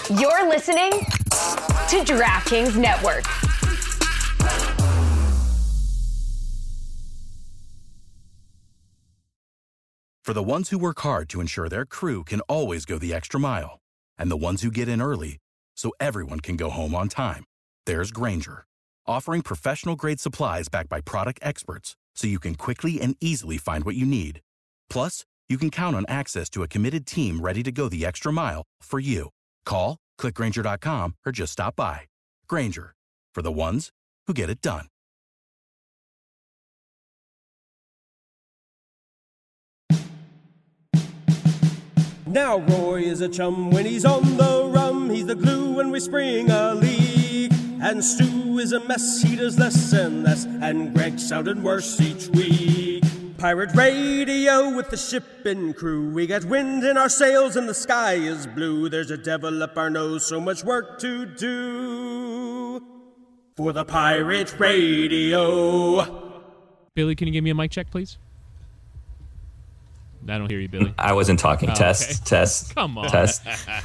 You're listening to DraftKings Network. For the ones who work hard to ensure their crew can always go the extra mile, and the ones who get in early so everyone can go home on time, there's Grainger, offering professional-grade supplies backed by product experts so you can quickly and easily find what you need. Plus, you can count on access to a committed team ready to go the extra mile for you. Call, click Grainger.com, or just stop by. Grainger, for the ones who get it done. Now Roy is a chum when he's on the rum. He's the glue when we spring a leak. And Stu is a mess, he does less and less. And Greg sounded worse each week. Pirate radio with the shipping crew. We got wind in our sails and the sky is blue. There's a devil up our nose, so much work to do for the pirate radio. Billy, can you give me a mic check, please? I don't hear you, Billy. I wasn't talking. Oh, Test, okay. test. Come on. Test.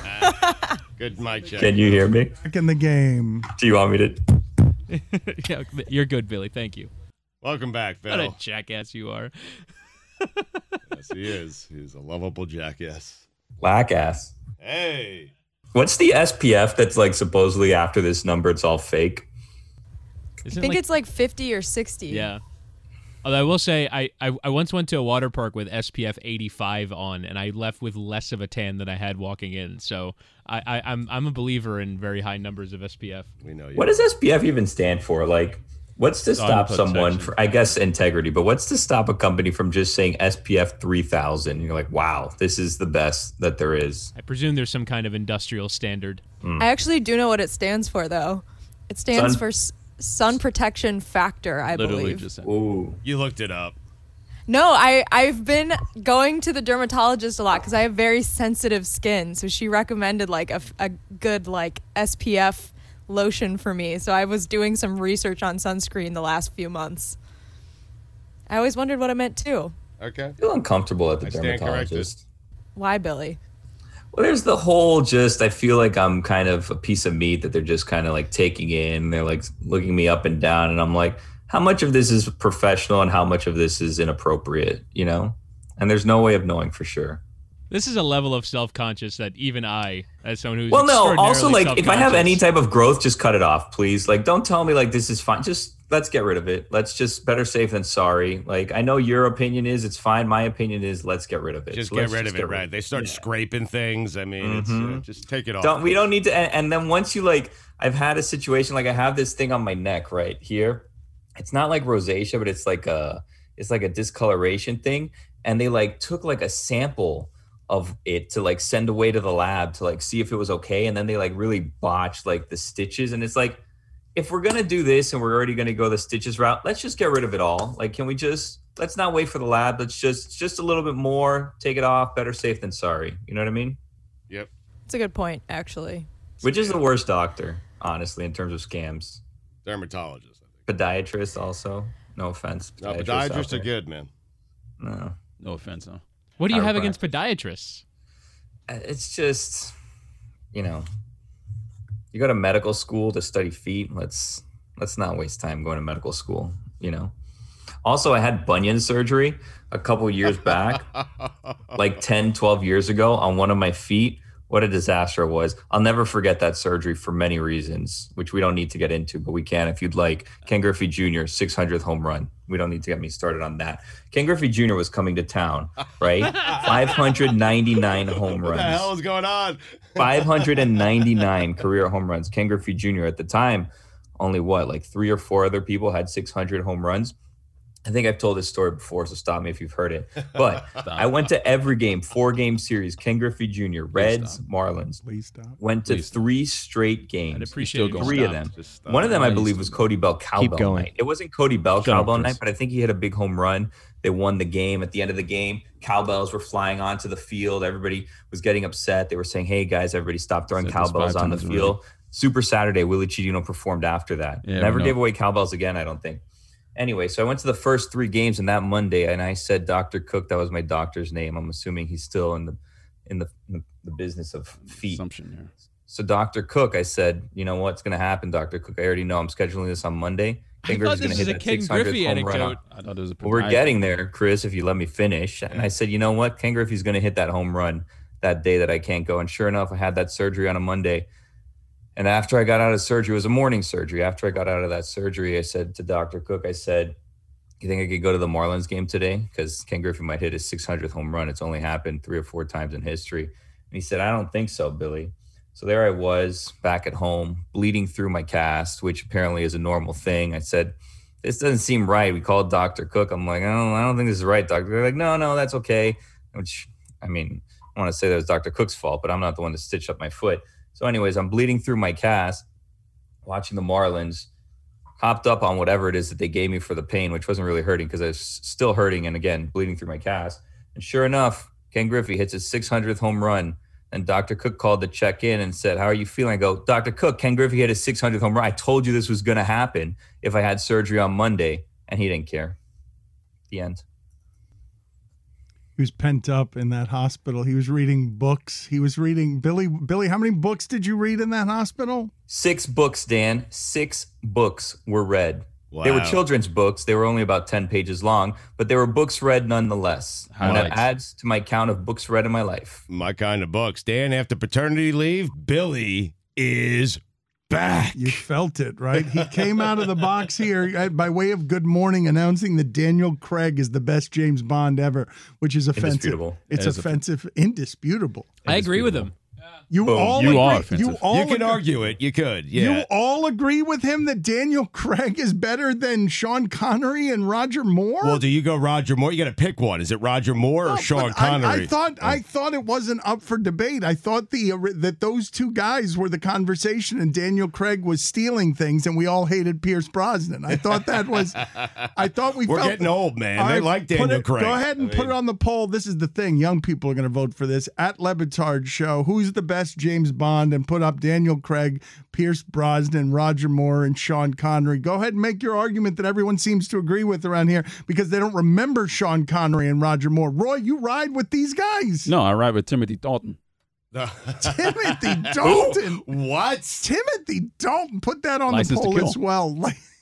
Good mic check. Can you hear me? Back in the game. Do you want me to? Yeah, you're good, Billy. Thank you. Welcome back, Phil. What a jackass you are. Yes, he is. He's a lovable jackass. Black ass. Hey. What's the SPF that's like supposedly after this number it's all fake? Isn't I think it's like 50 or 60. Yeah. Although I will say, I once went to a water park with SPF 85 on, and I left with less of a tan than I had walking in. So I'm a believer in very high numbers of SPF. We know you. What does SPF even stand for? Like, what's to stop someone protection. for, I guess, integrity, but what's to stop a company from just saying SPF 3000? You're like, wow, this is the best that there is. I presume there's some kind of industrial standard. I actually do know what it stands for, though. It stands for sun protection factor, I believe. Just Ooh. You looked it up. No, I've been going to the dermatologist a lot because I have very sensitive skin. So she recommended like a good like SPF lotion for me. So I was doing some research on sunscreen the last few months. I always wondered what it meant too. Okay. I feel uncomfortable at the I stand dermatologist. Why, Billy? Well, there's the whole I feel like I'm kind of a piece of meat that they're just kind of like taking in. They're like looking me up and down, and I'm like, how much of this is professional and how much of this is inappropriate, you know? And there's no way of knowing for sure. This is a level of self-conscious that even I, as someone who's also like if I have any self-conscious- type of growth, just cut it off, please. Like, don't tell me like this is fine. Just let's get rid of it. Let's just better safe than sorry. Like, I know your opinion is it's fine. My opinion is let's get rid of it. Just So get let's rid of it, right? They start scraping things. I mean, it's just take it off. We don't need to. And then once you like, I've had a situation like I have this thing on my neck right here. It's not like rosacea, but it's like a discoloration thing. And they like took like a sample of it to like send away to the lab to like see if it was okay. And then they like really botched like the stitches. And it's like, if we're going to do this and we're already going to go the stitches route, let's just get rid of it all. Like, can we let's not wait for the lab. Let's just a little bit more, take it off, better safe than sorry. You know what I mean? Yep. It's a good point, actually. Which is the worst doctor, honestly, in terms of scams? Dermatologist, I think. Podiatrist also. No offense. No, podiatrists are good, man. No offense, no. What do you have against podiatrists? It's just, you know, you go to medical school to study feet. Let's not waste time going to medical school, you know. Also, I had bunion surgery a couple years back, like 10, 12 years ago on one of my feet. What a disaster it was. I'll never forget that surgery for many reasons, which we don't need to get into, but we can if you'd like. Ken Griffey Jr., 600th home run. We don't need to get me started on that. Ken Griffey Jr. was coming to town, right? 599 home runs. What the hell is going on? 599 career home runs. Ken Griffey Jr. at the time, only like 3 or 4 other people had 600 home runs. I think I've told this story before, so stop me if you've heard it. But I went to every game, 4-game series. Ken Griffey Jr., Reds, Marlins. Please stop. Went to 3 straight games. I'd appreciate it. 3 of them. One of them, I believe, was Cody Bell cowbell night. It wasn't Cody Bell cowbell night, but I think he hit a big home run. They won the game. At the end of the game, cowbells were flying onto the field. Everybody was getting upset. They were saying, hey, guys, everybody stop throwing cowbells on the field. Super Saturday, Willie Chirino performed after that. Yeah, Never gave away cowbells again, I don't think. Anyway, so I went to the first 3 games in that Monday, and I said Dr. Cook. That was my doctor's name. I'm assuming he's still in the business of feet. Assumption, yeah. So Dr. Cook, I said, you know what's going to happen, Dr. Cook? I already know. I'm scheduling this on Monday. I thought this was a Ken Griffey anecdote. I thought it was a Well, we're getting there, Chris, if you let me finish. And I said, you know what? Ken Griffey's going to hit that home run that day that I can't go. And sure enough, I had that surgery on a Monday. And after I got out of surgery, it was a morning surgery. After I got out of that surgery, I said to Dr. Cook, I said, you think I could go to the Marlins game today? Because Ken Griffey might hit his 600th home run. It's only happened 3 or 4 times in history. And he said, I don't think so, Billy. So there I was back at home, bleeding through my cast, which apparently is a normal thing. I said, this doesn't seem right. We called Dr. Cook. I'm like, I don't think this is right, doctor. They're like, no, that's okay. Which, I mean, I want to say that was Dr. Cook's fault, but I'm not the one to stitch up my foot. So anyways, I'm bleeding through my cast, watching the Marlins, hopped up on whatever it is that they gave me for the pain, which wasn't really hurting because I was still hurting and, again, bleeding through my cast. And sure enough, Ken Griffey hits his 600th home run. And Dr. Cook called to check in and said, how are you feeling? I go, Dr. Cook, Ken Griffey hit his 600th home run. I told you this was going to happen if I had surgery on Monday. And he didn't care. The end. He was pent up in that hospital. He was reading books. He was reading, Billy, how many books did you read in that hospital? 6 books, Dan. 6 books were read. Wow. They were children's books. They were only about 10 pages long, but they were books read nonetheless. And that adds to my count of books read in my life. My kind of books. Dan, after paternity leave, Billy is back. You felt it, right? He came out of the box here by way of Good Morning announcing that Daniel Craig is the best James Bond ever, which is offensive. Indisputable. It's offensive. Indisputable. I agree with him. You all You agree, are offensive. You can argue it. You could. Yeah. You all agree with him that Daniel Craig is better than Sean Connery and Roger Moore? Well, do you go Roger Moore? You got to pick one. Is it Roger Moore or Sean Connery? I thought it wasn't up for debate. I thought that those two guys were the conversation, and Daniel Craig was stealing things, and we all hated Pierce Brosnan. I thought that was. We're getting old, man. They like Daniel Craig. Go ahead and put it on the poll. This is the thing. Young people are going to vote for this at Le Batard Show. Who's the best James Bond? And put up Daniel Craig, Pierce Brosnan, Roger Moore, and Sean Connery. Go ahead and make your argument that everyone seems to agree with around here because they don't remember Sean Connery and Roger Moore. Roy, you ride with these guys. No, I ride with Timothy Dalton. Timothy Dalton. What? Timothy Dalton. Put that on License the to poll Kill. as well.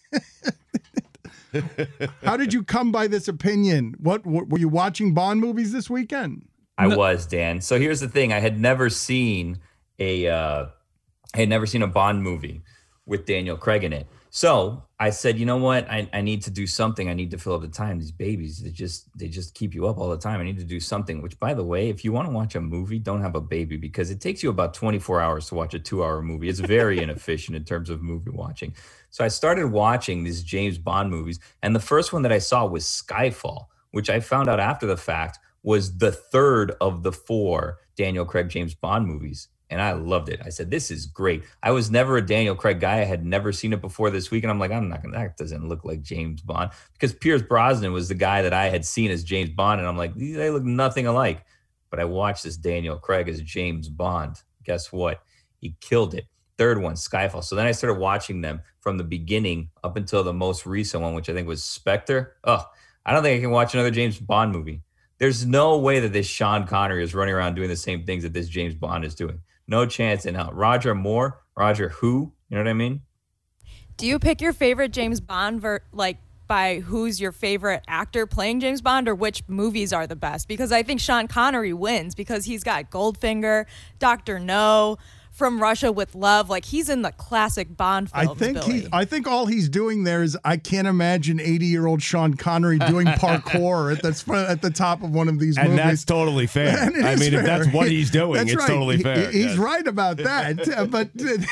How did you come by this opinion? What were you watching Bond movies this weekend? I was, Dan. So here's the thing. I had never seen a Bond movie with Daniel Craig in it. So I said, you know what? I need to do something. I need to fill up the time. These babies, they just keep you up all the time. I need to do something, which, by the way, if you want to watch a movie, don't have a baby because it takes you about 24 hours to watch a 2-hour movie. It's very inefficient in terms of movie watching. So I started watching these James Bond movies. And the first one that I saw was Skyfall, which I found out after the fact was the third of the 4 Daniel Craig James Bond movies. And I loved it. I said, this is great. I was never a Daniel Craig guy. I had never seen it before this week. And I'm like, that doesn't look like James Bond. Because Pierce Brosnan was the guy that I had seen as James Bond. And I'm like, they look nothing alike. But I watched this Daniel Craig as James Bond. Guess what? He killed it. Third one, Skyfall. So then I started watching them from the beginning up until the most recent one, which I think was Spectre. Oh, I don't think I can watch another James Bond movie. There's no way that this Sean Connery is running around doing the same things that this James Bond is doing. No chance in hell. Roger Moore, Roger who? You know what I mean? Do you pick your favorite James Bond by who's your favorite actor playing James Bond or which movies are the best? Because I think Sean Connery wins because he's got Goldfinger, Dr. No, From Russia with Love. Like, he's in the classic Bond films, I think all he's doing there is I can't imagine 80-year-old Sean Connery doing parkour at the top of one of these movies. And that's totally fair. I mean, fair. if that's what he's doing, it's right. totally fair. He's right about that. but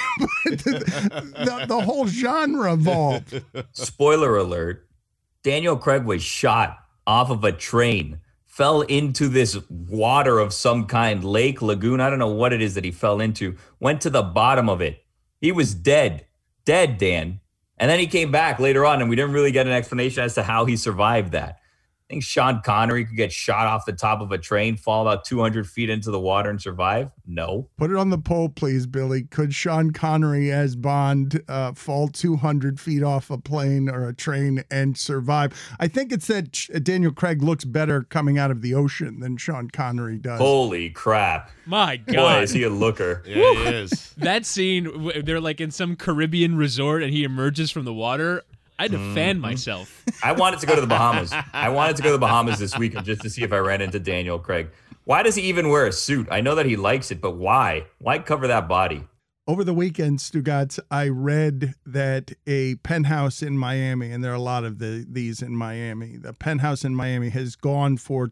the whole genre evolved. Spoiler alert, Daniel Craig was shot off of a train, fell into this water of some kind, lake, lagoon. I don't know what it is that he fell into, went to the bottom of it. He was dead, Dan. And then he came back later on, and we didn't really get an explanation as to how he survived that. Think Sean Connery could get shot off the top of a train, fall about 200 feet into the water and survive? No. Put it on the poll, please, Billy. Could Sean Connery as Bond fall 200 feet off a plane or a train and survive? I think it's that Daniel Craig looks better coming out of the ocean than Sean Connery does. Holy crap. My God. Boy, is he a looker. Yeah, he is. That scene, they're like in some Caribbean resort and he emerges from the water. I had to fan myself. I wanted to go to the Bahamas. I wanted to go to the Bahamas this weekend just to see if I ran into Daniel Craig. Why does he even wear a suit? I know that he likes it, but why? Why cover that body? Over the weekend, Stugotz, I read that a penthouse in Miami, and there are a lot of these in Miami, the penthouse in Miami has gone for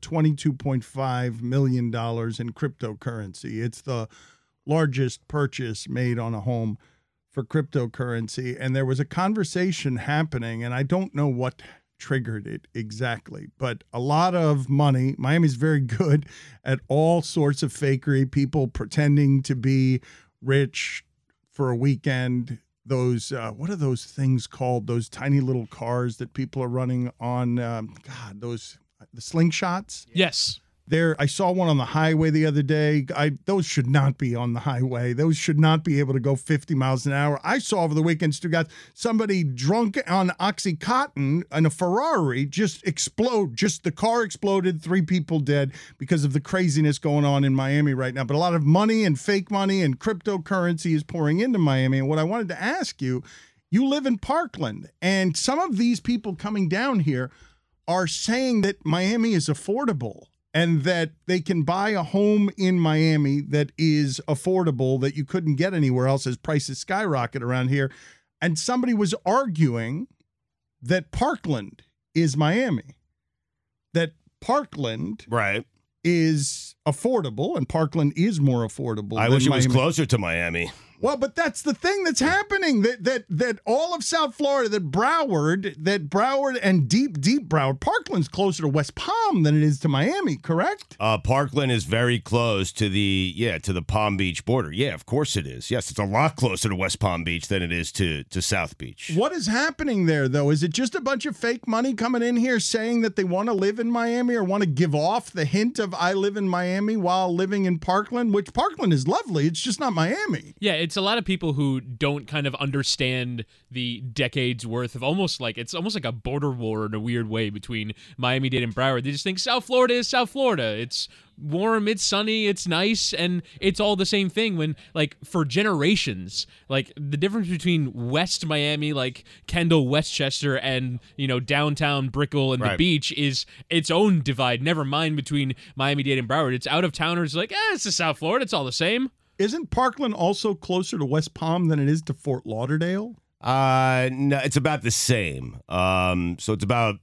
$22.5 million in cryptocurrency. It's the largest purchase made on a home for cryptocurrency. And there was a conversation happening, and I don't know what triggered it exactly, but a lot of money. Miami's very good at all sorts of fakery, people pretending to be rich for a weekend. Those, what are those things called? Those tiny little cars that people are running on, the slingshots? Yes. I saw one on the highway the other day. Those should not be on the highway. Those should not be able to go 50 miles an hour. I saw over the weekend, Stu, somebody drunk on Oxycontin in a Ferrari just explode. Just the car exploded, 3 people dead because of the craziness going on in Miami right now. But a lot of money and fake money and cryptocurrency is pouring into Miami. And what I wanted to ask you, you live in Parkland, and some of these people coming down here are saying that Miami is affordable, and that they can buy a home in Miami that is affordable that you couldn't get anywhere else as prices skyrocket around here. And somebody was arguing that Parkland is Miami, that Parkland is affordable, and Parkland is more affordable. I wish it was closer to Miami. Well, but that's the thing that's happening, that all of South Florida, that Broward and deep Broward, Parkland's closer to West Palm than it is to Miami, correct? Parkland is very close to the Palm Beach border. Yeah, of course it is. Yes, it's a lot closer to West Palm Beach than it is to South Beach. What is happening there, though? Is it just a bunch of fake money coming in here saying that they want to live in Miami or want to give off the hint of I live in Miami while living in Parkland, which Parkland is lovely. It's just not Miami. Yeah, it's a lot of people who don't kind of understand the decades worth of it's almost like a border war in a weird way between Miami-Dade and Broward. They just think South Florida is South Florida. It's warm, it's sunny, it's nice, and it's all the same thing when, like, for generations, like, the difference between West Miami, like Kendall, Westchester, and, downtown Brickell and the beach is its own divide, never mind between Miami-Dade and Broward. It's out-of-towners like, it's just South Florida, it's all the same. Isn't Parkland also closer to West Palm than it is to Fort Lauderdale? No, it's about the same. So it's about,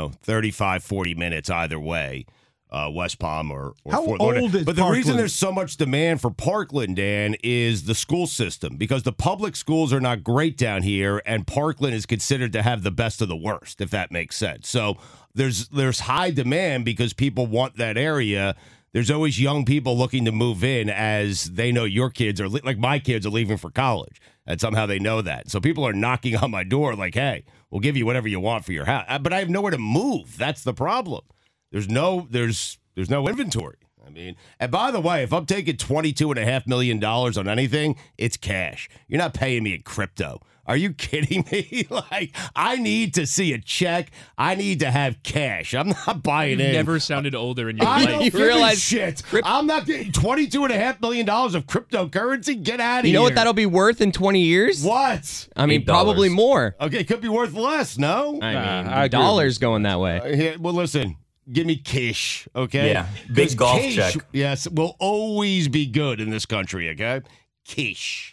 35, 40 minutes either way. West Palm or How Fort old Lauderdale. is But the Parkland? reason there's so much demand for Parkland, Dan, is the school system, because the public schools are not great down here, and Parkland is considered to have the best of the worst, if that makes sense. So there's high demand because people want that area. There's always young people looking to move in as they know your kids are, like my kids are leaving for college, and somehow they know that. So people are knocking on my door like, hey, we'll give you whatever you want for your house. But I have nowhere to move. That's the problem. There's no inventory. I mean, and by the way, if I'm taking $22.5 million on anything, it's cash. You're not paying me in crypto. Are you kidding me? Like, I need to see a check. I need to have cash. I'm not buying You've in. never sounded older in your I life. don't You give a realize shit. I'm not getting $22.5 million of cryptocurrency. Get out of here. You know what that'll be worth in 20 years? What? I mean, $8. probably more. Okay, it could be worth less, no? I mean, I the agree. dollar's going that way. Yeah, well, listen. Give me cash, okay? Yeah, big 'Cause golf cash, check. yes, will always be good in this country, okay? Cash.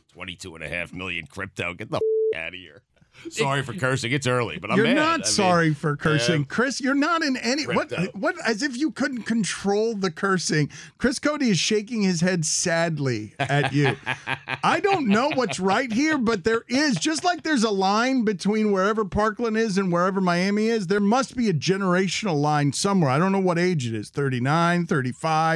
22.5 million crypto. Get the out of here. Sorry for cursing. It's early, but I'm You're mad. not I mean, sorry for cursing. Chris, you're not in any Crypto. what as if you couldn't control the cursing. Chris Cody is shaking his head sadly at you. I don't know what's right here, but there is, just like there's a line between wherever Parkland is and wherever Miami is, there must be a generational line somewhere. I don't know what age it is, 39, 35,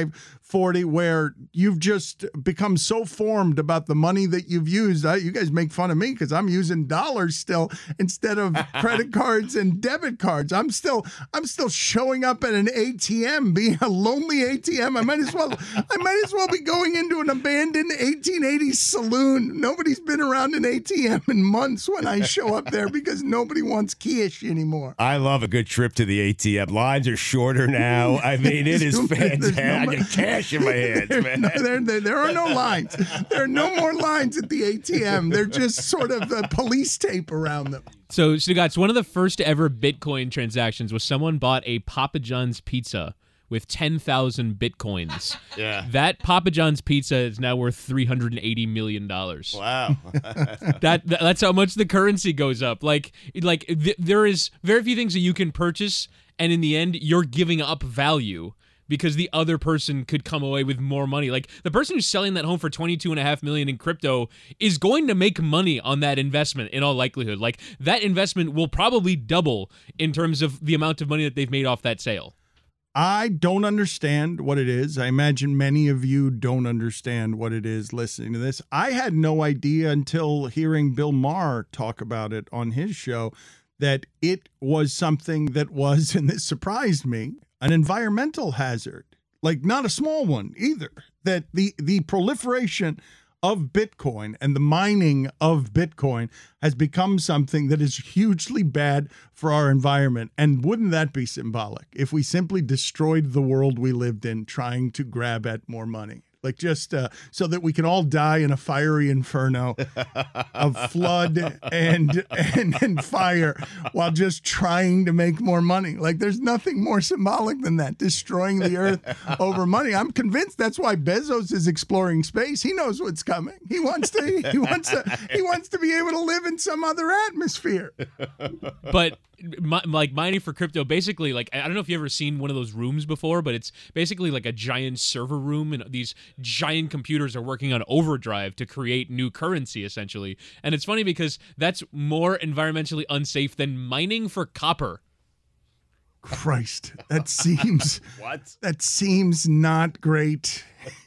40, where you've just become so formed about the money that you've used. You guys make fun of me because I'm using dollars still instead of credit cards and debit cards. I'm still showing up at an ATM, being a lonely ATM. I might as well be going into an abandoned 1880s saloon. Nobody's been around an ATM in months when I show up there because nobody wants cash anymore. I love a good trip to the ATM. Lines are shorter now. I mean, it is fantastic. I get cash in my hands, man. There are no lines. There are no more lines at the ATM. They're just sort of police tape around them. So, Stugotz, one of the first ever Bitcoin transactions was someone bought a Papa John's pizza with 10,000 Bitcoins. Yeah. That Papa John's pizza is now worth $380 million. Wow. That's how much the currency goes up. There is very few things that you can purchase, and in the end, you're giving up value because the other person could come away with more money. Like, the person who's selling that home for $22.5 million in crypto is going to make money on that investment in all likelihood. Like, that investment will probably double in terms of the amount of money that they've made off that sale. I don't understand what it is. I imagine many of you don't understand what it is listening to this. I had no idea until hearing Bill Maher talk about it on his show that it was something that was, and this surprised me, an environmental hazard. Like, not a small one either. That the proliferation of Bitcoin and the mining of Bitcoin has become something that is hugely bad for our environment. And wouldn't that be symbolic if we simply destroyed the world we lived in trying to grab at more money? Like, just so that we can all die in a fiery inferno of flood and fire while just trying to make more money. Like, there's nothing more symbolic than that, destroying the earth over money. I'm convinced that's why Bezos is exploring space. He knows what's coming. He wants to be able to live in some other atmosphere. But like mining for crypto, basically, like, I don't know if you've ever seen one of those rooms before, but it's basically like a giant server room, and these giant computers are working on overdrive to create new currency, essentially. And it's funny because that's more environmentally unsafe than mining for copper. Christ, that seems What? That seems not great.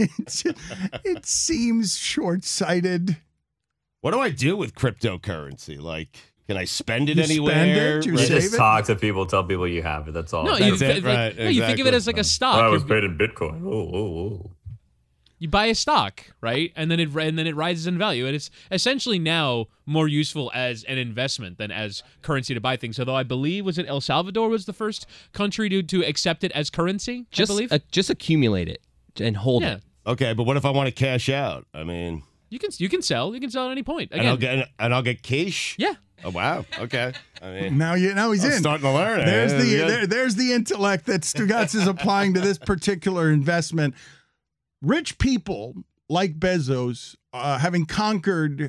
It seems short-sighted. What do I do with cryptocurrency? Like, can I spend it You anywhere? spend it, you You save just it? talk to people, tell people you have it. That's all. No, That's you it, right, you think of it exactly. as like a stock. I was paid in Bitcoin. Oh. You buy a stock, right? And then it rises in value. And it's essentially now more useful as an investment than as currency to buy things. Although I believe, was it El Salvador was the first country to accept it as currency, I believe? Just accumulate it and hold Yeah. it. Okay, but what if I want to cash out? I mean, You can sell. You can sell at any point. and Again, I'll get cash. yeah. Oh wow. Okay. I mean, Now he's I'm in. starting to learn. There's the intellect that Stugotz is applying to this particular investment. Rich people like Bezos, having conquered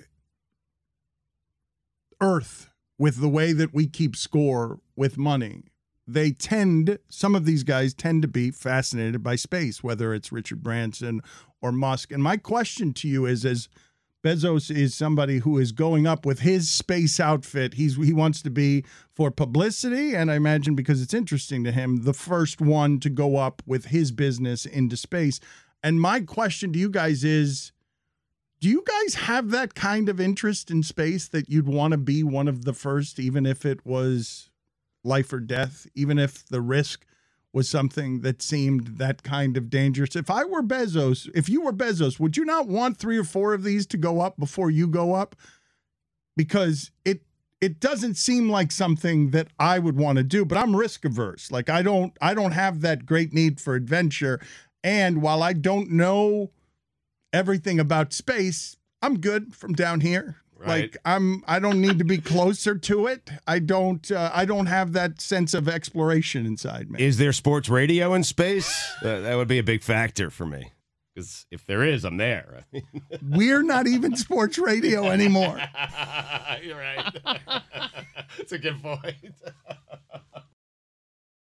Earth with the way that we keep score with money, some of these guys tend to be fascinated by space, whether it's Richard Branson or Musk. And my question to you is, as Bezos is somebody who is going up with his space outfit. He wants to be, for publicity, and I imagine because it's interesting to him, the first one to go up with his business into space. And my question to you guys is, do you guys have that kind of interest in space that you'd want to be one of the first, even if it was life or death, even if the risk was something that seemed that kind of dangerous? If you were Bezos, would you not want 3 or 4 of these to go up before you go up? Because it doesn't seem like something that I would want to do, but I'm risk averse. Like, I don't have that great need for adventure. And while I don't know everything about space, I'm good from down here. Right. Like, I don't need to be closer to it. I don't have that sense of exploration inside me. Is there sports radio in space? That would be a big factor for me. Because if there is, I'm there. We're not even sports radio anymore. You're right. That's a good point.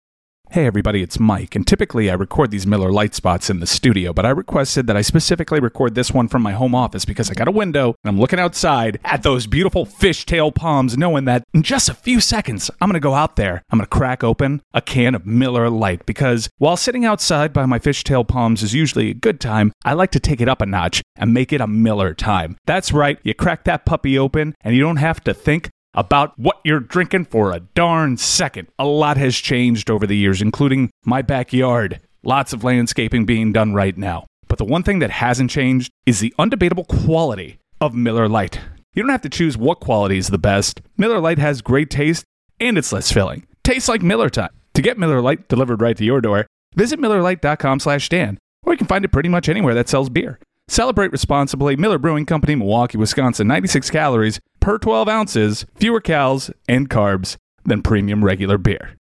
Hey everybody, it's Mike, and typically I record these Miller Lite spots in the studio, but I requested that I specifically record this one from my home office because I got a window and I'm looking outside at those beautiful fishtail palms, knowing that in just a few seconds I'm going to go out there, I'm going to crack open a can of Miller Lite, because while sitting outside by my fishtail palms is usually a good time, I like to take it up a notch and make it a Miller time. That's right, you crack that puppy open and you don't have to think about what you're drinking for a darn second. A lot has changed over the years, including my backyard. Lots of landscaping being done right now. But the one thing that hasn't changed is the undebatable quality of Miller Lite. You don't have to choose what quality is the best. Miller Lite has great taste, and it's less filling. Tastes like Miller time. To get Miller Lite delivered right to your door, visit MillerLite.com/Dan, or you can find it pretty much anywhere that sells beer. Celebrate responsibly. Miller Brewing Company, Milwaukee, Wisconsin. 96 calories per 12 ounces, fewer calories and carbs than premium regular beer.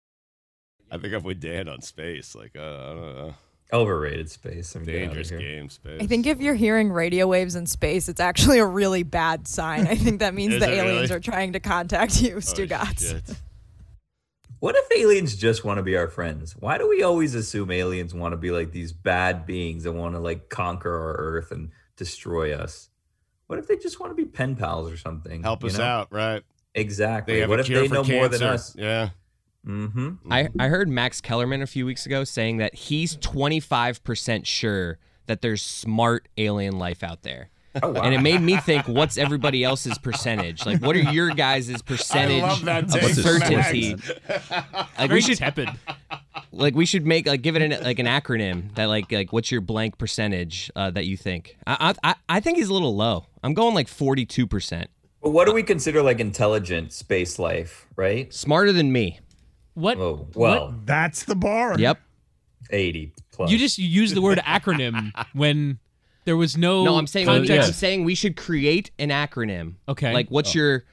I think I'm with Dan on space. Overrated space. Dangerous game, space. I think if you're hearing radio waves in space, it's actually a really bad sign. I think that means the aliens are trying to contact you, Stugotz. What if aliens just want to be our friends? Why do we always assume aliens want to be like these bad beings that want to like conquer our Earth and destroy us? What if they just want to be pen pals or something? Help us out, right? Exactly. What if they know more than us? Yeah. Mm-hmm. I heard Max Kellerman a few weeks ago saying that he's 25% sure that there's smart alien life out there. Oh, wow. And it made me think, what's everybody else's percentage? Like, what are your guys' percentage of certainty? Like, we should tepid. Like, we should make give it an acronym that like what's your blank percentage that you think? I think he's a little low. I'm going like 42%. But what do we consider like intelligent space life? Right? Smarter than me. What? Oh, well, That's the bar. Yep. 80 plus. You use the word acronym when there was no. No, I'm saying context. I'm saying we should create an acronym. Okay. Like, what's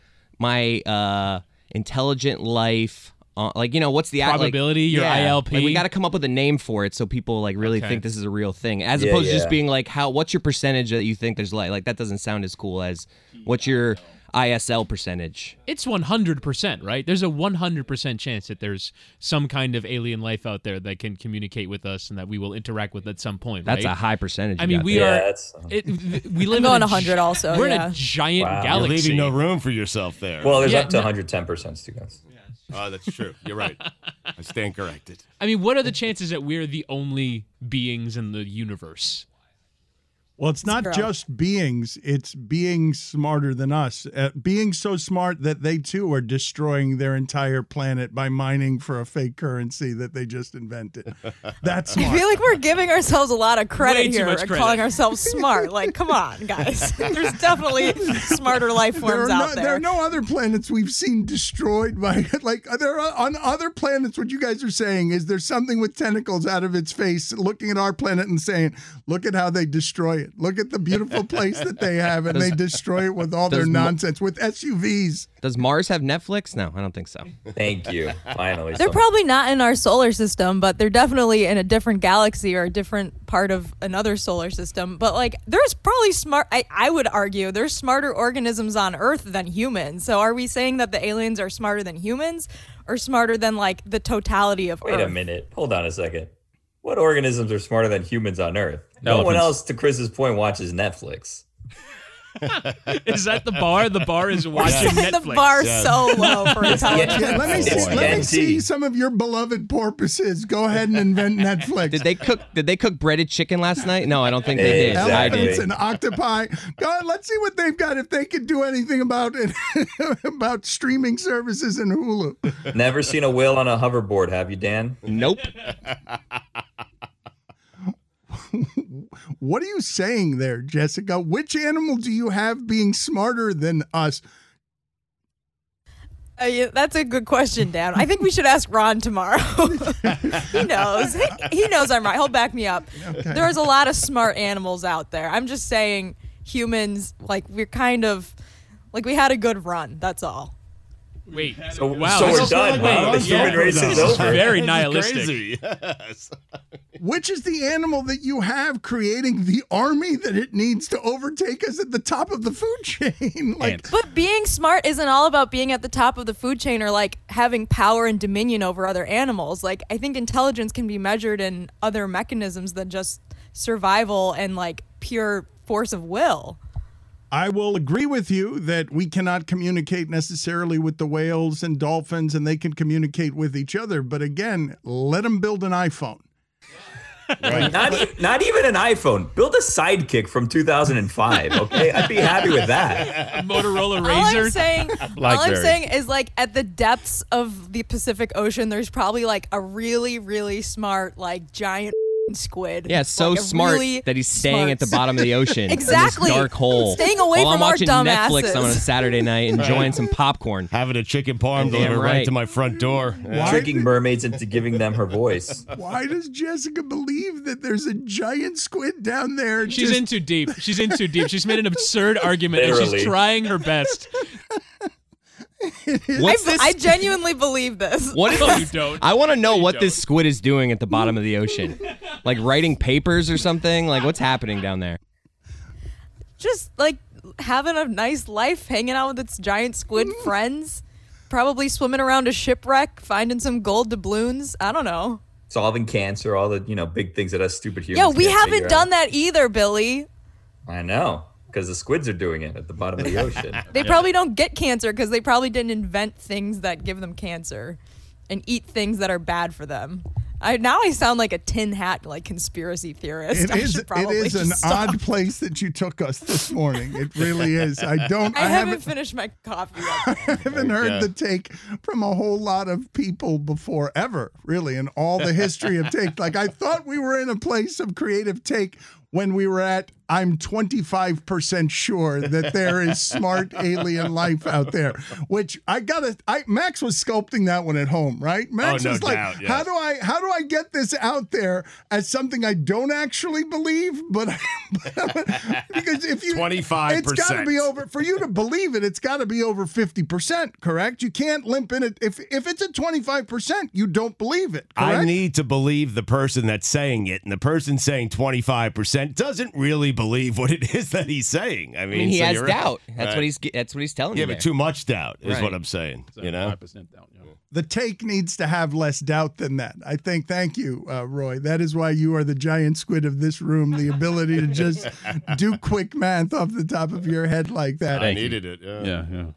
my intelligent life? What's the probability? Your ILP. Like, we got to come up with a name for it so people like really think this is a real thing, as opposed to just being like, what's your percentage that you think there's life? Like, that doesn't sound as cool as what's your ISL percentage. It's 100%, right? There's a 100% chance that there's some kind of alien life out there that can communicate with us and that we will interact with at some point. That's right? a high percentage. I mean, we live in 100 also. We're in a giant galaxy. You're leaving no room for yourself there. Well, there's up to 110%, you guys. Oh, that's true. You're right. I stand corrected. I mean, what are the chances that we're the only beings in the universe? Well, it's not just beings, it's being smarter than us. Being so smart that they too are destroying their entire planet by mining for a fake currency that they just invented. That's smart. I feel like we're giving ourselves a lot of credit Way too here much and credit. calling ourselves smart. Like, come on, guys. There's definitely smarter life forms out there. There are no other planets we've seen destroyed by, like, there are on other planets, what you guys are saying is there's something with tentacles out of its face looking at our planet and saying, look at how they destroy it. Look at the beautiful place that they have, and they destroy it with all their nonsense, with SUVs. Does Mars have Netflix? No, I don't think so. Thank you. Finally. They're probably not in our solar system, but they're definitely in a different galaxy or a different part of another solar system. But like, there's probably I would argue there's smarter organisms on Earth than humans. So are we saying that the aliens are smarter than humans or smarter than like the totality of Earth? Wait a minute. Hold on a second. What organisms are smarter than humans on Earth? No one else, to Chris's point, watches Netflix. Is that the bar? The bar is watching Netflix. The bar's so low for intelligence. Yeah, let me see some of your beloved porpoises. Go ahead and invent Netflix. Did they cook breaded chicken last night? No, I don't think they did. Exactly. Elephants and octopi. Go on, let's see what they've got if they could do anything about it about streaming services and Hulu. Never seen a whale on a hoverboard, have you, Dan? Nope. What are you saying there, Jessica? Which animal do you have being smarter than us? Yeah, that's a good question, Dan. I think we should ask Ron tomorrow. He knows. He knows I'm right. He'll back me up. Okay. There's a lot of smart animals out there. I'm just saying humans, like, we're kind of, like, we had a good run. That's all. Wait. So, wow. so we're done. Wow, the human race is over. Very nihilistic. Yes. Which is the animal that you have creating the army that it needs to overtake us at the top of the food chain? But being smart isn't all about being at the top of the food chain or like having power and dominion over other animals. Like, I think intelligence can be measured in other mechanisms than just survival and like pure force of will. I will agree with you that we cannot communicate necessarily with the whales and dolphins, and they can communicate with each other. But again, let them build an iPhone. Right. Not even an iPhone. Build a Sidekick from 2005. Okay, I'd be happy with that. A Motorola Razr. All I'm saying is like at the depths of the Pacific Ocean, there's probably like a really, really smart like giant squid. Yeah, so like smart really that he's staying at the bottom of the ocean. Exactly. In this dark hole. Staying away while from I'm our watching dumbasses. Netflix on a Saturday night, enjoying some popcorn. Having a chicken parm delivered right to my front door. Tricking mermaids into giving them her voice. Why does Jessica believe that there's a giant squid down there? She's in too deep. She's in too deep. She's made an absurd argument and she's trying her best. I genuinely believe this. What if No, you don't. I want to know No, you what don't. this squid is doing at the bottom of the ocean. Like writing papers or something? Like what's happening down there? Just like having a nice life, hanging out with its giant squid friends, probably swimming around a shipwreck, finding some gold doubloons. I don't know. Solving cancer, all the big things that us stupid humans. Yeah, we can't haven't figure done out. that either, Billy. I know, because the squids are doing it at the bottom of the ocean. They probably don't get cancer because they probably didn't invent things that give them cancer and eat things that are bad for them. Now I sound like a tin hat like conspiracy theorist. It is an odd place that you took us this morning. It really is. I haven't finished my coffee yet. I haven't heard the take from a whole lot of people before, ever, really, in all the history of take. Like, I thought we were in a place of creative take when we were at, I'm 25% sure that there is smart alien life out there, which Max was sculpting that one at home, right? Max no was like, doubt, yes. how do I get this out there as something I don't actually believe? But because if you 25%. it's got to be over, for you to believe it, it's got to be over 50%, correct? You can't limp in it. If it's at 25%, you don't believe it, correct? I need to believe the person that's saying it, and the person saying 25% doesn't really believe what it is that he's saying. I mean he so has you're doubt. right. That's what he's telling you. Yeah, but too much doubt is Right. what I'm saying. You know, 5% doubt. Yeah. The take needs to have less doubt than that. I think. Thank you, Roy. That is why you are the giant squid of this room. The ability to just do quick math off the top of your head like that. I needed it. Yeah.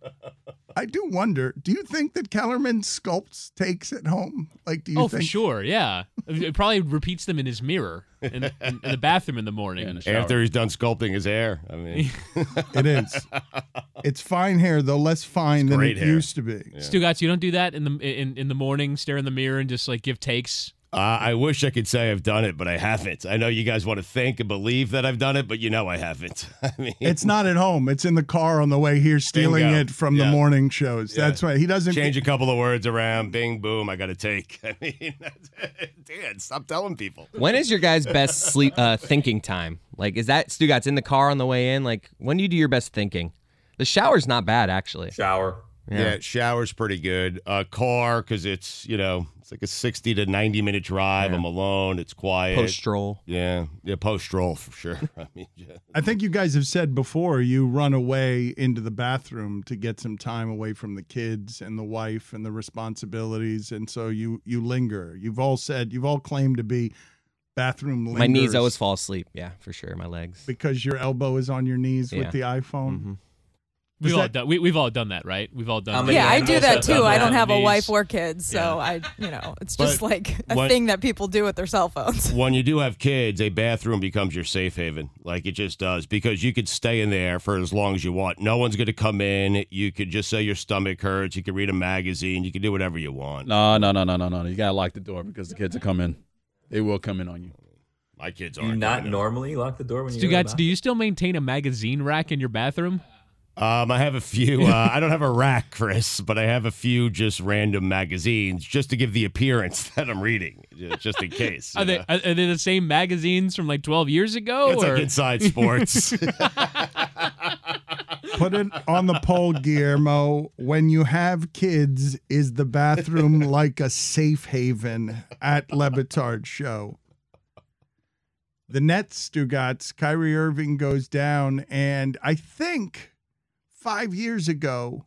I do wonder. Do you think that Kellerman sculpts takes at home? Like, do you think? For sure, yeah. It probably repeats them in his mirror in the bathroom in the morning. After he's done sculpting his hair. I mean, It is. It's fine hair, though less fine than it used to be. Stugotz, you don't do that in the morning, stare in the mirror and just like give takes? I wish I could say I've done it, but I haven't. I know you guys want to think and believe that I've done it, but you know I haven't. I mean, It's not at home. It's in the car on the way here, stealing Bingo. it from the Yeah. morning shows. Yeah. That's why he doesn't change a couple of words around. Bing, boom. I got to take. I mean, Dan, stop telling people. When is your guys' best sleep thinking time? Like, is that Stugotz in the car on the way in? Like, when do you do your best thinking? The shower's not bad, actually. Shower. Yeah, shower's pretty good. Car, because it's, it's like a 60 to 90 minute drive. I'm alone. It's quiet. Post stroll. Yeah, post stroll for sure. I mean, I think you guys have said before you run away into the bathroom to get some time away from the kids and the wife and the responsibilities, and so you linger. You've all claimed to be bathroom lingerers. My knees always fall asleep. Yeah, for sure. My legs. Because your elbow is on your knees with Yeah. the iPhone. Mm-hmm. We've all done that, right? We've all done that. Yeah, I do that too. I don't have a Knees. wife or kids, so it's just like a thing that people do with their cell phones. when you do have kids, a bathroom becomes your safe haven. Like it just does, because you could stay in there for as long as you want. No one's going to come in. You could just say your stomach hurts. You could read a magazine. You can do whatever you want. No. You got to lock the door because the kids will come in. They will come in on you. My kids Do you aren't. not coming in. normally lock the door when you go to the Stugotz, do bathroom? you still maintain a magazine rack in your bathroom? I have a few. I don't have a rack, Chris, but I have a few just random magazines just to give the appearance that I'm reading, just in case. Are they the same magazines from like 12 years ago? It's or? like Inside Sports. Put it on the poll, Guillermo. When you have kids, is the bathroom like a safe haven at Le Batard Show? The Nets, Stugotz, Kyrie Irving goes down, and I think 5 years ago,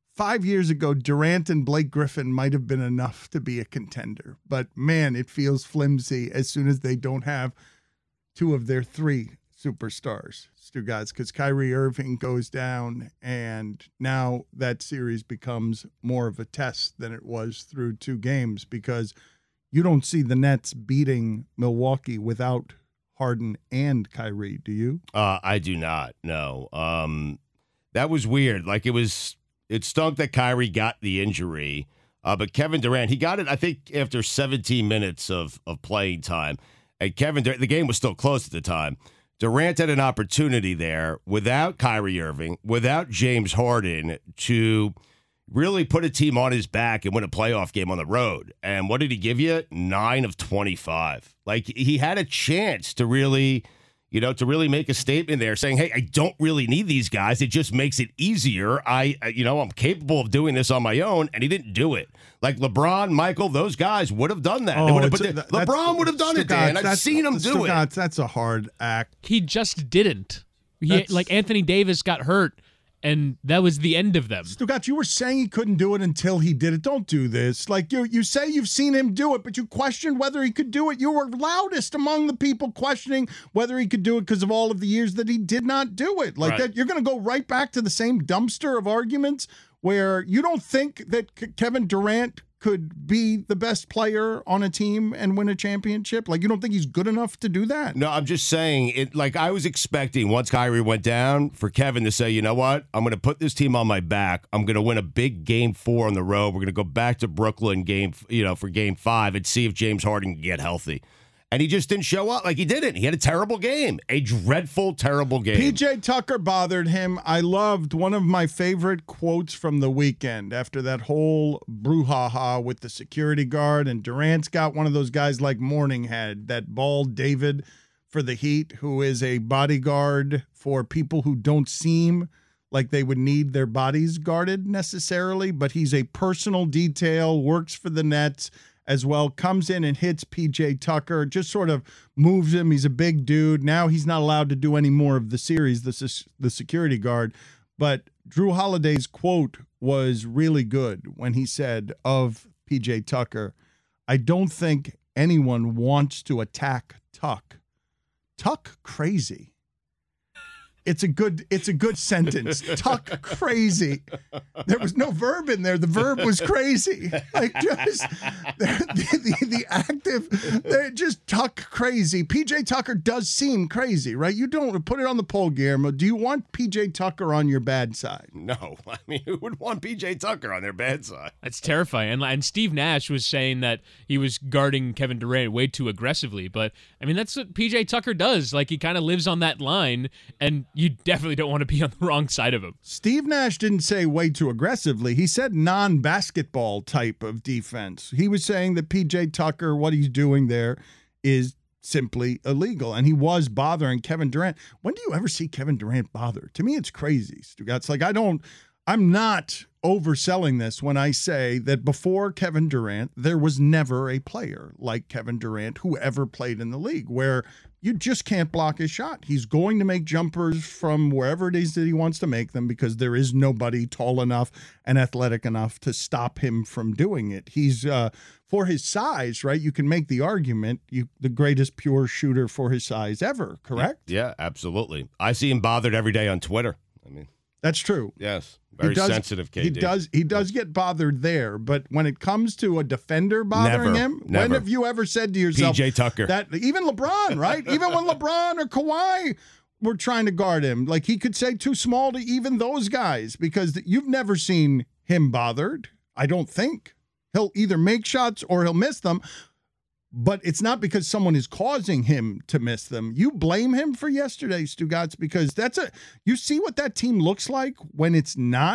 Durant and Blake Griffin might have been enough to be a contender. But, man, it feels flimsy as soon as they don't have two of their three superstars, Stugotz, because Kyrie Irving goes down, and now that series becomes more of a test than it was through 2 games, because you don't see the Nets beating Milwaukee without Harden and Kyrie, do you? I do not, no. That was weird. Like, it stunk that Kyrie got the injury, but Kevin Durant, he got it, I think, after 17 minutes of playing time. And Kevin Durant, the game was still close at the time. Durant had an opportunity there without Kyrie Irving, without James Harden, to really put a team on his back and win a playoff game on the road. And what did he give you? 9 of 25. Like, he had a chance to really, to make a statement there saying, hey, I don't really need these guys. It just makes it easier. I'm capable of doing this on my own. And he didn't do it. Like LeBron, Michael, those guys would have done that. LeBron would have done it, Dan. I've seen him do it. That's a hard act. He just didn't. Like Anthony Davis got hurt, and that was the end of them. Stugotz, you were saying he couldn't do it until he did it. Don't do this. Like, you say you've seen him do it, but you questioned whether he could do it. You were loudest among the people questioning whether he could do it because of all of the years that he did not do it. Like, that, you're going to go right back to the same dumpster of arguments where you don't think that Kevin Durant could be the best player on a team and win a championship? Like, you don't think he's good enough to do that? No, I'm just saying it. Like, I was expecting once Kyrie went down for Kevin to say, you know what? I'm going to put this team on my back. I'm going to win a big Game 4 on the road. We're going to go back to Brooklyn for Game 5 and see if James Harden can get healthy. And he just didn't show up. Like, he didn't. He had a terrible game. A dreadful, terrible game. PJ Tucker bothered him. I loved one of my favorite quotes from the weekend after that whole brouhaha with the security guard. And Durant's got one of those guys like Morninghead, that bald David for the Heat, who is a bodyguard for people who don't seem like they would need their bodies guarded necessarily. But he's a personal detail, works for the Nets as well, comes in and hits PJ Tucker, just sort of moves him. He's a big dude. Now he's not allowed to do any more of the series, the security guard. But Drew Holiday's quote was really good when he said of PJ Tucker, I don't think anyone wants to attack Tuck. Tuck crazy. It's a good sentence. Tuck crazy. There was no verb in there. The verb was crazy. Like, just the active, they're just Tuck crazy. PJ Tucker does seem crazy, right? You don't put it on the poll, Guillermo. Do you want PJ Tucker on your bad side? No. I mean, who would want PJ Tucker on their bad side? That's terrifying. And Steve Nash was saying that he was guarding Kevin Durant way too aggressively. But, I mean, that's what PJ Tucker does. Like, he kind of lives on that line, and you definitely don't want to be on the wrong side of him. Steve Nash didn't say way too aggressively. He said non-basketball type of defense. He was saying that PJ Tucker, what he's doing there is simply illegal, and he was bothering Kevin Durant. When do you ever see Kevin Durant bother? To me, it's crazy. It's like, I'm not overselling this when I say that before Kevin Durant, there was never a player like Kevin Durant who ever played in the league where you just can't block his shot. He's going to make jumpers from wherever it is that he wants to make them because there is nobody tall enough and athletic enough to stop him from doing it. He's, for his size, right? You can make the argument, the greatest pure shooter for his size ever, correct? Yeah, absolutely. I see him bothered every day on Twitter. I mean, that's true. Yes. Very sensitive, KD. He does get bothered there, but when it comes to a defender bothering him, when have you ever said to yourself, PJ Tucker, that even LeBron, right? Even when LeBron or Kawhi were trying to guard him, like he could say too small to even those guys because you've never seen him bothered. I don't think. He'll either make shots or he'll miss them. But it's not because someone is causing him to miss them. You blame him for yesterday, Stugotz, because you see what that team looks like when it's not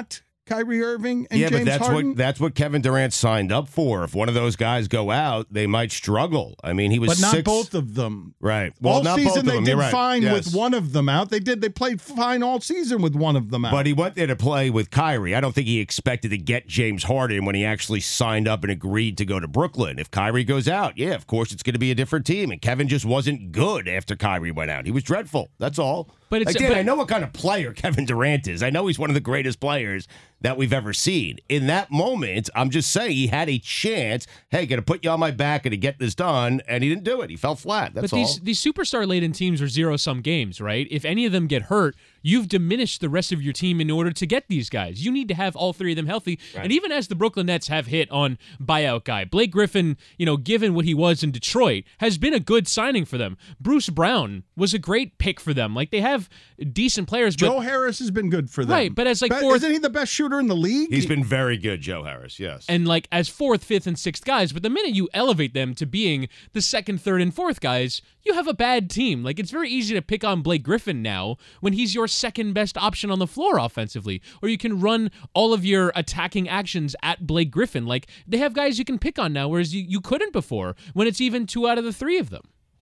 Kyrie Irving and James but Harden? that's what Kevin Durant signed up for. If one of those guys go out, they might struggle. I mean, he was but not 6, both of them. Right. Well, all not season both of they them. did You're right. fine Yes. with one of them out. They played fine all season with one of them out. But he went there to play with Kyrie. I don't think he expected to get James Harden when he actually signed up and agreed to go to Brooklyn. If Kyrie goes out, yeah, of course it's going to be a different team. And Kevin just wasn't good after Kyrie went out. He was dreadful. That's all. But I know what kind of player Kevin Durant is. I know he's one of the greatest players that we've ever seen. In that moment, I'm just saying he had a chance. Hey, going to put you on my back and to get this done, and he didn't do it. He fell flat. That's all. But these superstar-laden teams are zero-sum games, right? If any of them get hurt, you've diminished the rest of your team in order to get these guys. You need to have all three of them healthy. Right. And even as the Brooklyn Nets have hit on buyout guy, Blake Griffin, given what he was in Detroit, has been a good signing for them. Bruce Brown was a great pick for them. Like, they have decent players. Joe Harris has been good for them. Right, but as fourth... Isn't he the best shooter in the league? He's been very good, Joe Harris, yes. And as fourth, fifth, and sixth guys, but the minute you elevate them to being the second, third, and fourth guys, you have a bad team. It's very easy to pick on Blake Griffin now when he's your second best option on the floor offensively. Or you can run all of your attacking actions at Blake Griffin. They have guys you can pick on now, whereas you couldn't before when it's even 2 out of the 3 of them.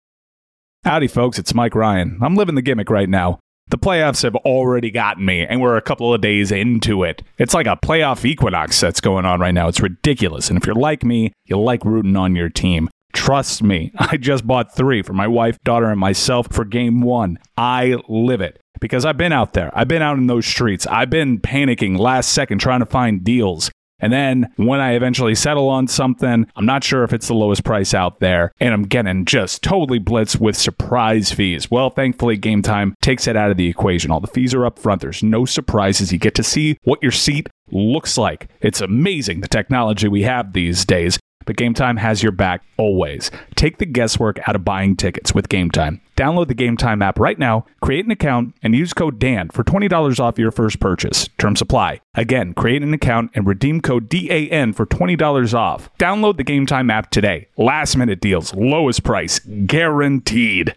Howdy, folks. It's Mike Ryan. I'm living the gimmick right now. The playoffs have already gotten me, and we're a couple of days into it. It's like a playoff equinox that's going on right now. It's ridiculous. And if you're like me, you like rooting on your team. Trust me, I just bought 3 for my wife, daughter, and myself for game 1. I live it because I've been out there. I've been out in those streets. I've been panicking last second trying to find deals. And then when I eventually settle on something, I'm not sure if it's the lowest price out there, and I'm getting just totally blitzed with surprise fees. Well, thankfully, Game Time takes it out of the equation. All the fees are up front. There's no surprises. You get to see what your seat looks like. It's amazing, the technology we have these days. But Game Time has your back always. Take the guesswork out of buying tickets with Game Time. Download the Game Time app right now, create an account, and use code DAN for $20 off your first purchase. Terms apply. Again, create an account and redeem code DAN for $20 off. Download the Game Time app today. Last minute deals, lowest price, guaranteed.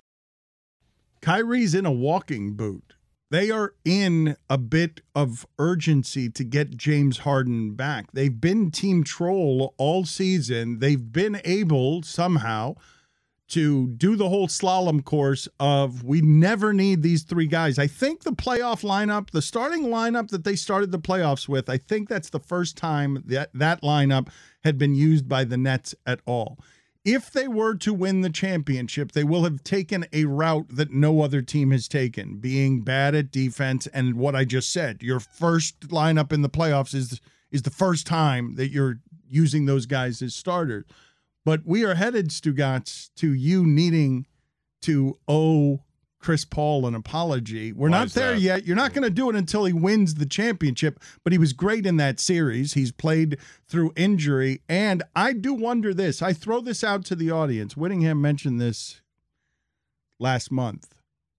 Kyrie's in a walking boot. They are in a bit of urgency to get James Harden back. They've been team troll all season. They've been able somehow to do the whole slalom course of we never need these 3 guys. I think the playoff lineup, the starting lineup that they started the playoffs with, I think that's the first time that lineup had been used by the Nets at all. If they were to win the championship, they will have taken a route that no other team has taken, being bad at defense. And what I just said, your first lineup in the playoffs is the first time that you're using those guys as starters. But we are headed, Stugotz, to you needing to owe Chris Paul an apology. We're not there yet. You're not going to do it until he wins the championship, but he was great in that series. He's played through injury, and I do wonder this. I throw this out to the audience. Whittingham mentioned this last month.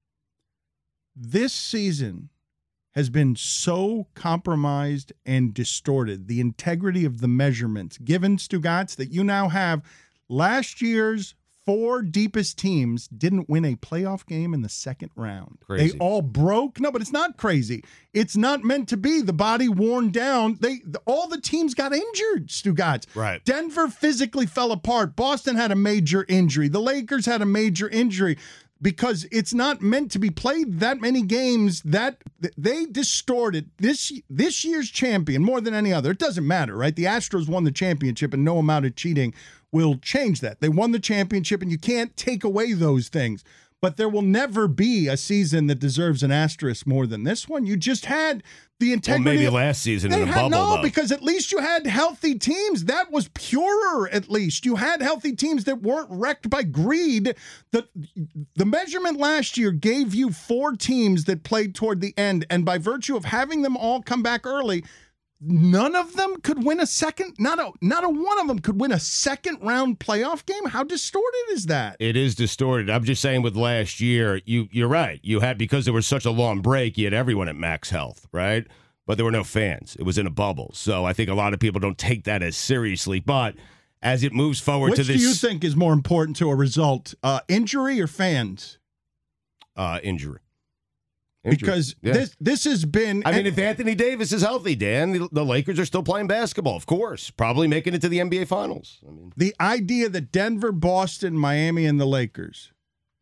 This season has been so compromised and distorted, the integrity of the measurements given, Stugotz, that you now have last year's 4 deepest teams didn't win a playoff game in the second round. Crazy. They all broke. No, but it's not crazy. It's not meant to be. The body worn down. All the teams got injured, Stugotz. Right. Denver physically fell apart. Boston had a major injury. The Lakers had a major injury. Because it's not meant to be played that many games, that they distorted this year's champion more than any other. It doesn't matter, right? The Astros won the championship, and no amount of cheating will change that. They won the championship, and you can't take away those things. But there will never be a season that deserves an asterisk more than this one. You just had the integrity. Well, maybe last season in the bubble, though. Because at least you had healthy teams. That was purer, at least. You had healthy teams that weren't wrecked by greed. The measurement last year gave you 4 teams that played toward the end, and by virtue of having them all come back early, none of them could win a second. Not a one of them could win a second round playoff game. How distorted is that? It is distorted. I'm just saying with last year, you're right. You had, because there was such a long break, you had everyone at max health, right? But there were no fans. It was in a bubble. So I think a lot of people don't take that as seriously. But as it moves forward to this. Which do you think is more important to a result, injury or fans? Injury. Because this has been. I mean, if Anthony Davis is healthy, Dan, the Lakers are still playing basketball, of course. Probably making it to the NBA Finals. I mean, the idea that Denver, Boston, Miami, and the Lakers,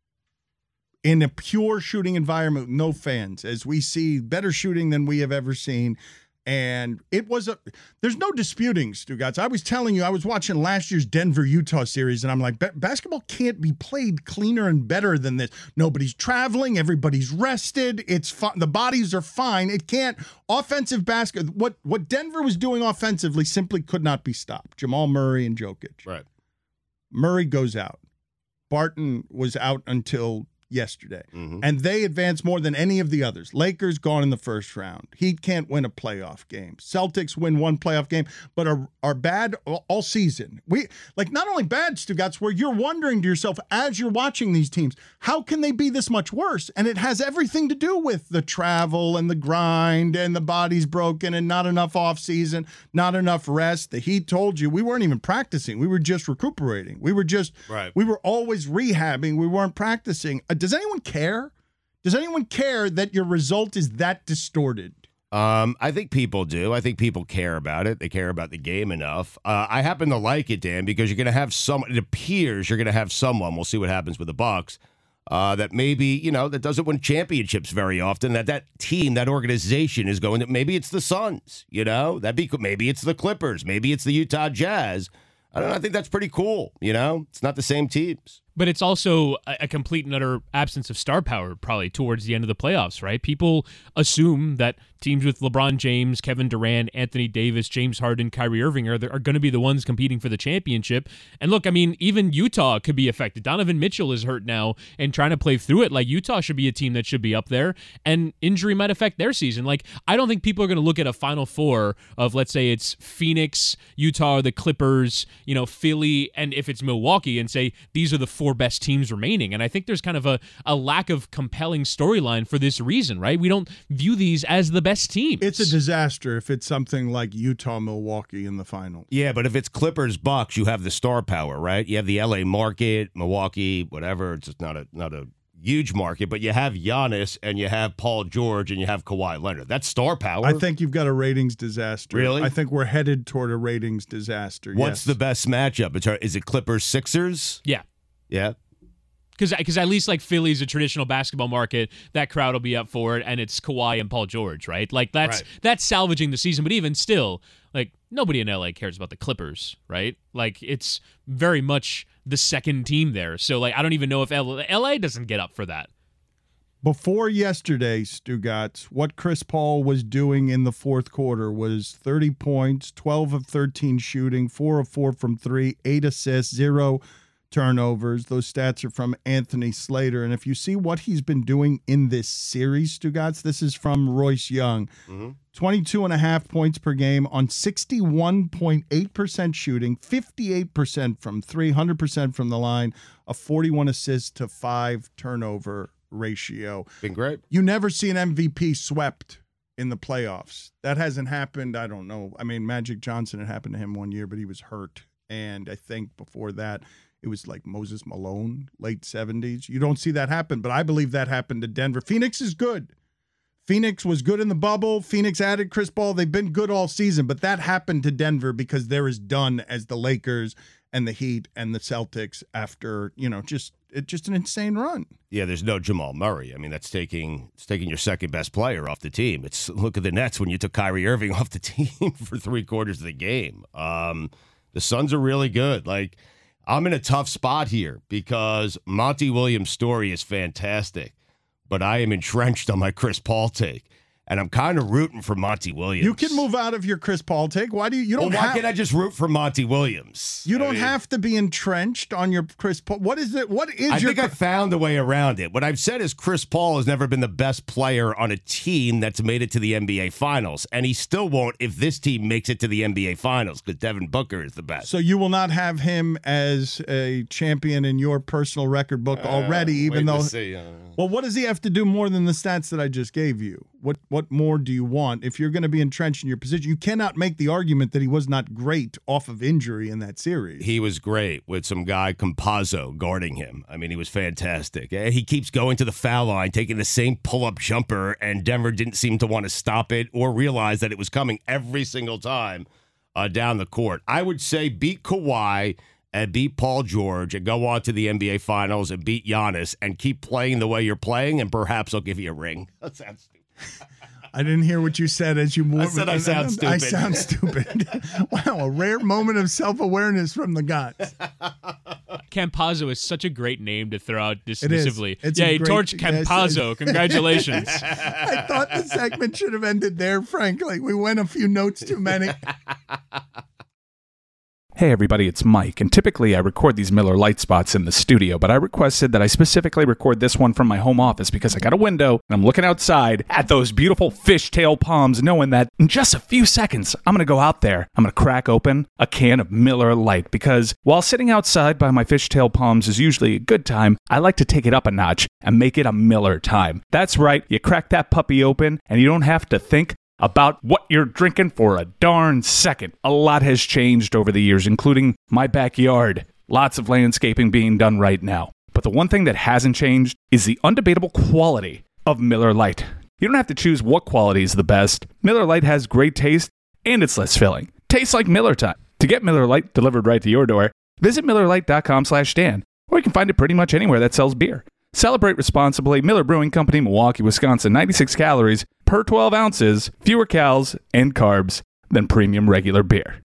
in a pure shooting environment, no fans, as we see better shooting than we have ever seen. And it was there's no disputing, Stugotz. I was telling you, I was watching last year's Denver-Utah series, and I'm like, basketball can't be played cleaner and better than this. Nobody's traveling. Everybody's rested. It's fun. The bodies are fine. It can't. Offensive basketball, what Denver was doing offensively simply could not be stopped. Jamal Murray and Jokic. Right. Murray goes out. Barton was out until yesterday. And they advanced more than any of the others. Lakers gone in the first round. Heat can't win a playoff game. Celtics win one playoff game, but are bad all season. We not only bad, Stugotz, where you're wondering to yourself as you're watching these teams, how can they be this much worse? And it has everything to do with the travel and the grind and the body's broken and not enough off season, not enough rest. The Heat told you we weren't even practicing. We were just recuperating. We were always rehabbing. We weren't practicing. Does anyone care? Does anyone care that your result is that distorted? I think people do. I think people care about it. They care about the game enough. I happen to like it, Dan, because you're going to have it appears you're going to have someone, we'll see what happens with the Bucks, that maybe, that doesn't win championships very often, that team, that organization is going to, maybe it's the Suns, maybe it's the Clippers, maybe it's the Utah Jazz. I don't know. I think that's pretty cool. It's not the same teams. But it's also a complete and utter absence of star power probably towards the end of the playoffs, right? People assume that teams with LeBron James, Kevin Durant, Anthony Davis, James Harden, Kyrie Irving are going to be the ones competing for the championship. And look, I mean, even Utah could be affected. Donovan Mitchell is hurt now and trying to play through it. Like, Utah should be a team that should be up there, and injury might affect their season. Like, I don't think people are going to look at a Final Four of, let's say it's Phoenix, Utah, or the Clippers, Philly, and if it's Milwaukee, and say these are the four best teams remaining. And I think there's kind of a lack of compelling storyline for this reason, right? We don't view these as the best teams. It's a disaster if it's something like Utah, Milwaukee in the finals. Yeah, but if it's Clippers, Bucks, you have the star power, right? You have the LA market, Milwaukee, whatever. It's just not a huge market, but you have Giannis and you have Paul George and you have Kawhi Leonard. That's star power. I think you've got a ratings disaster. Really? I think we're headed toward a ratings disaster. What's the best matchup? Is it Clippers Sixers? Yeah. Yeah. Because at least like Philly's a traditional basketball market, that crowd will be up for it, and it's Kawhi and Paul George, right? Like that's salvaging the season. But even still, like nobody in LA cares about the Clippers, right? Like it's very much the second team there. So like I don't even know if LA doesn't get up for that. Before yesterday, Stugotz, what Chris Paul was doing in the fourth quarter was 30 points, 12 of 13 shooting, 4 of 4 from 3, 8 assists, 0 turnovers. Those stats are from Anthony Slater. And if you see what he's been doing in this series, Stugotz, this is from Royce Young. 22.5 points per game on 61.8% shooting, 58% from 3, 100% from the line, a 41 assists to 5 turnover ratio. Been great. You never see an MVP swept in the playoffs. That hasn't happened. I don't know. I mean, Magic Johnson, it happened to him one year, but he was hurt. And I think before that, it was like Moses Malone, late 70s. You don't see that happen, but I believe that happened to Denver. Phoenix is good. Phoenix was good in the bubble. Phoenix added Chris Paul. They've been good all season, but that happened to Denver because they're as done as the Lakers and the Heat and the Celtics after, just an insane run. Yeah, there's no Jamal Murray. I mean, it's taking your second best player off the team. Look at the Nets when you took Kyrie Irving off the team for 3/4 of the game. The Suns are really good. Like, I'm in a tough spot here because Monty Williams' story is fantastic, but I am entrenched on my Chris Paul take. And I'm kind of rooting for Monty Williams. You can move out of your Chris Paul take. Why can't I just root for Monty Williams? You don't have to be entrenched on your Chris Paul. I think I found a way around it. What I've said is Chris Paul has never been the best player on a team that's made it to the NBA Finals, and he still won't if this team makes it to the NBA Finals because Devin Booker is the best. So you will not have him as a champion in your personal record book already, even though. See. Well, what does he have to do more than the stats that I just gave you? What more do you want? If you're going to be entrenched in your position, you cannot make the argument that he was not great off of injury in that series. He was great with some guy, Campazzo, guarding him. I mean, he was fantastic. He keeps going to the foul line, taking the same pull-up jumper, and Denver didn't seem to want to stop it or realize that it was coming every single time down the court. I would say beat Kawhi and beat Paul George and go on to the NBA Finals and beat Giannis and keep playing the way you're playing, and perhaps I'll give you a ring. That sounds stupid. I didn't hear what you said as you moved. I said I sound stupid. I sound stupid. Wow, a rare moment of self-awareness from the guys. Campazzo is such a great name to throw out dismissively. It's he torched Campazzo. Yes. Congratulations. I thought the segment should have ended there, frankly. We went a few notes too many. Hey everybody, it's Mike, and typically I record these Miller Lite spots in the studio, but I requested that I specifically record this one from my home office because I got a window and I'm looking outside at those beautiful fishtail palms, knowing that in just a few seconds I'm going to go out there, I'm going to crack open a can of Miller Lite, because while sitting outside by my fishtail palms is usually a good time, I like to take it up a notch and make it a Miller time. That's right, you crack that puppy open and you don't have to think about what you're drinking for a darn second. A lot has changed over the years, including my backyard. Lots of landscaping being done right now. But the one thing that hasn't changed is the undebatable quality of Miller Lite. You don't have to choose what quality is the best. Miller Lite has great taste and it's less filling. Tastes like Miller time. To get Miller Lite delivered right to your door, visit MillerLite.com/Dan, or you can find it pretty much anywhere that sells beer. Celebrate responsibly. Miller Brewing Company, Milwaukee, Wisconsin. 96 calories per 12 ounces, fewer calories and carbs than premium regular beer.